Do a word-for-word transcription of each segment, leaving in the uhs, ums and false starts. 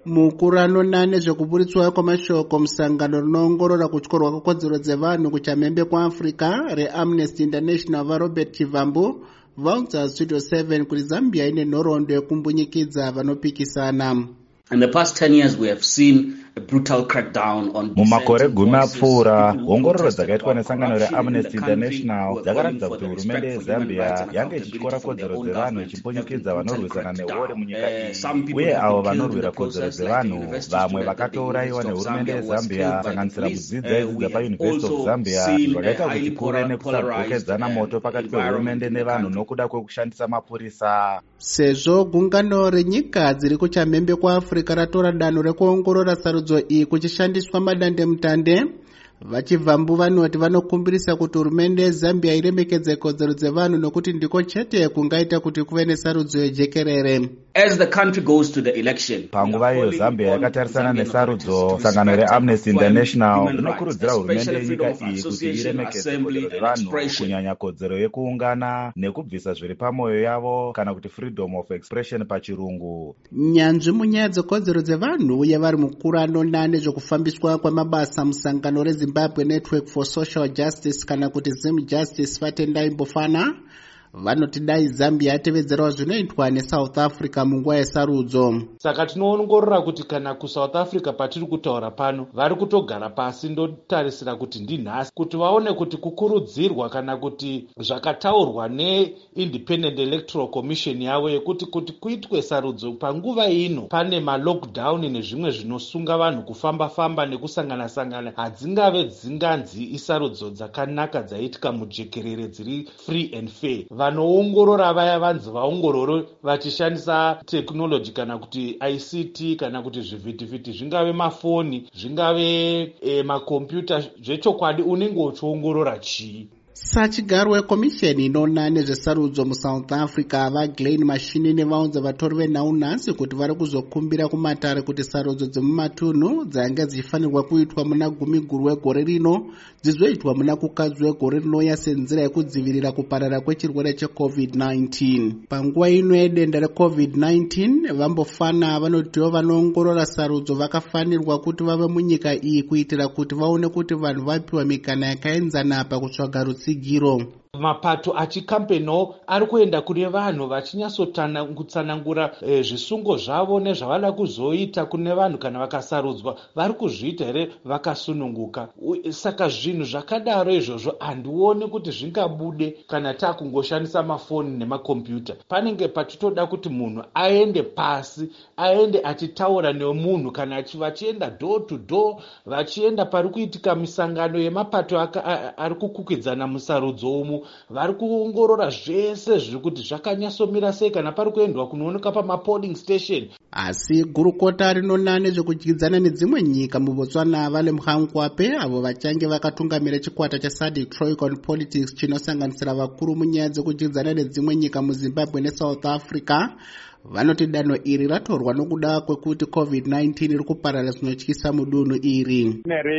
Mukuru anona nezvekuburitswa kwamashoko musangano rinoongorora kutyorwa kwekodzero dzevanhu kuchamhembe kwaAfrica reAmnesty International vaRobert Chivambu vaudza Studio seven kuti Zambia ine nhoroondo yekumbunyikidza vanopikisana. In the past ten years we have seen a brutal crackdown on mumakore gumi apfuura ongororo dzakaitwa nesangano reAmnesty International dzakaratidza kuti hurumende yeZambia yange ichityora kodzero dzevanhu ichimbonyikidza vanorwisana nehore munyika iyi, uye avo vanorwira kodzero dzevanhu vamwe vakatourayiwa nehurumende yeZambia kusanganisira mudzidzi aidzidza paUniversity of Zambia, zvakaita kuti kuve nekusagokedzana moto pakati pehurumende nevanhu nokuda kwekushandisa mapurisa. Sezvo gungano renyika dziri kuchamhembe kwaAfrica ratora danho rekuongorora sarudzo iyi kuchishandiswa madandemutande, vaChivambu vanoti vanokumbirisa kuti hurumende yeZambia iremekedze kodzero dzevanhu nokuti ndiko chete kungaita kuti kuve nesarudzo yejekerere. As the country goes to the election, panguva iyo Zambia yakatarisana nesarudzo, sangano reAmnesty International rinokurudzira hurumende yenyika iyi kuti iremekedze kodzero dzevanhu, kunyanya kodzero yekuungana nekubvisa zviri pamwoyo yavo kana kuti freedom of expression pachirungu. Nyanzvi munyaya dzekodzero dzevanhu uye vari mukuru anona nezvekufambiswa kwamabasa musangano reZimbabwe Network for Social Justice kana kuti Zim Justice Vatendai Mbofana vanoti dai Zambia yatevedzerawo zvinoitwa neSouth Africa munguva yesarudzo. Saka tinoongorora kuti kana kuSouth Africa patiri kutaura pano vari kutogara pasi ndotarisira kuti ndinhasi kuti vaone kuti kukurudzirwa kana kuti zvakataurwa neIndependent Electoral Commission yavo yekuti kuti kuitwe sarudzo panguva ino pane malockdown nezvimwe zvinosunga vanhu kufamba famba nekusangana sangana hadzingave dzinganzi isarudzo dzakanaka dzaitika mujekerere dziri free and fair. Vanoongorora vaya vanzi vaongororo vachishandisa technology kana kuti I C T kana kuti zvivhitivhiti zvingave mafoni zvingave e, makombiyuta zvechokwadi unenge uchiongorora chii. Sachigaro wekomisheni inoona nezvesarudzo muSouth Africa vaGlenn Mashinini vaunza vatori venhaunhasi kuti vari kuzokumbira kumatare kuti sarudzo dzemumatunhu dzanga dzichifanirwa kuitwa muna gumi guru wegore rino dzizoitwa muna kukadzi wegore rinouya senzira yekudzivirira kuparara kwechirwere checovid nineteen. Panguva ino yedenda recovid nineteen vambofana vanotiwo vanoongorora sarudzo vakafanirwa kuti vave munyika iyi kuitira kuti vaone kuti vanhu vapiwa mikana yakaenzana pakutsvaga rutsigiro. Mapato achikampeniwo ari kuenda kune vanhu vachinyatsotsanangura e, zvisungo zvavo nezvavada kuzoita kune vanhu kana vakasarudzwa vari kuzviita here vakasununguka. Saka zvinhu zvakadaro izvozvo handioni kuti zvingabude kana takungoshandisa mafoni nemakombiyuta. Panenge pachitoda kuti munhu aende pasi, aende achitaura nemunhu kana vachienda door to door, vachienda pari kuitika misangano yemapato ari kukukidzana musarudzo umu. Vari kuongorora zvese zviri kuti zvakanyatsomira sei kana pari kuendwa kunooneka pamapolling station. Asi gurukota rinona nezvekudyidzana nedzimwe nyika muBotswana vale muHangwape avo vachange vakatungamira chikwata chaSADC Troika on Politics chinosanganisira vakuru munyaya dzekudyidzana nedzimwe nyika muZimbabwe neSouth Africa vanoti danho iri ratorwa nokuda kwekuti covid nineteen iri kuparara zvinotyisa mudunhu iri.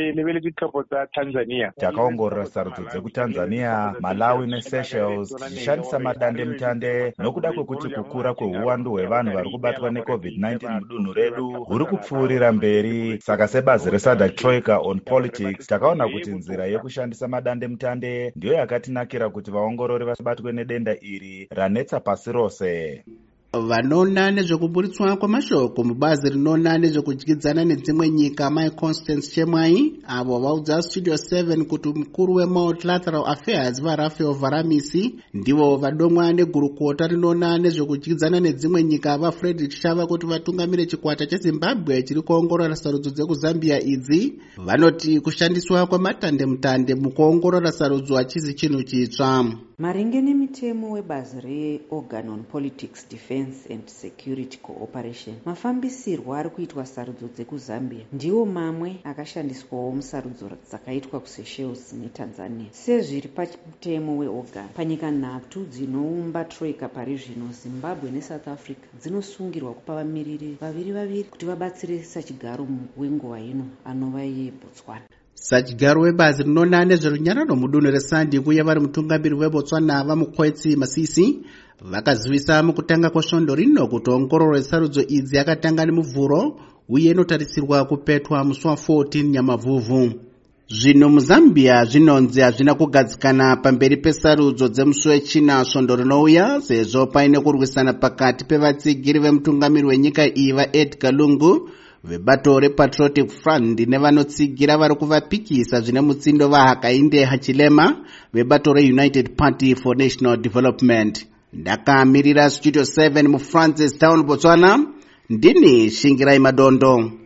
Takaongorora sarudzo dzekuTanzania, Malawi neSeychelles tichishandisa madandemutande nokuda kwekuti kukura kweuwandu hwevanhu vari kubatwa necovid nineteen mudunhu redu huri kupfuurira mberi. Saka sebazi reSADC Troika on Politics takaona kuti nzira yekushandisa madandemutande ndiyo yakatinakira kuti vaongorori vasabatwe nedenda iri ranetsa pasi rose. Vanoona nezvekuburitswa kwamashoko mubazi rinoona nezvekudyidzana nedzimwe nyika Mai Constance Chemwai avo vaudza Studio seven kuti mukuru weMultilateral Affairs vaRafael Varamisi ndivo vadomwa negurukota rinoona nezvekudyidzana nedzimwe nyika vaFrederick Shava kuti vatungamire chikwata cheZimbabwe chiri kuongorora sarudzo dzekuZambia idzi. Vanoti kushandiswa kwamatandemutande mukuongorora sarudzo hachizi chinhu chitsva. Maringe nemitemo webazi reOrgan on Politics, Defense and Security Cooperation, mafambisirwo ari kuitwa sarudzo dzekuZambia ndiwo mamwe akashandiswawo musarudzo dzakaitwa kuSeychelles neTanzania. Sezviri pamutemo weOrgan, panyika nhatu dzinoumba Troika pari zvino, Zimbabwe neSouth Africa, dzinosungirwa kupa vamiriri vaviri vaviri kuti vabatsire sachigaro wenguva ino anova yeBotswana. Sachigaro webazi rinoona nezverunyararo mudunhu reSADC uye vari mutungamiri weBotswana vaMukwetsi Masisi vakazivisa mukutanga kwesvondo rino kuti ongororo yesarudzo idzi yakatanga nemuvhuro uye inotarisirwa kupetwa musi wa fourteen Nyamavhuvhu. Zvino muZambia zvinonzi hazvina kugadzikana pamberi pesarudzo dzemusi wechina svondo rinouya, sezvo paine kurwisana pakati pevatsigiri vemutungamiri wenyika iyi vaEdgar Lungu vebato rePatriotic Front nevanotsigira vari kuvapikisa zvine mutsindo vaHakainde Hichilema vebato reUnited Party for National Development. Ndakamirira Studio seven muFrancis Town, Botswana. Ndini Shingirai Madondo.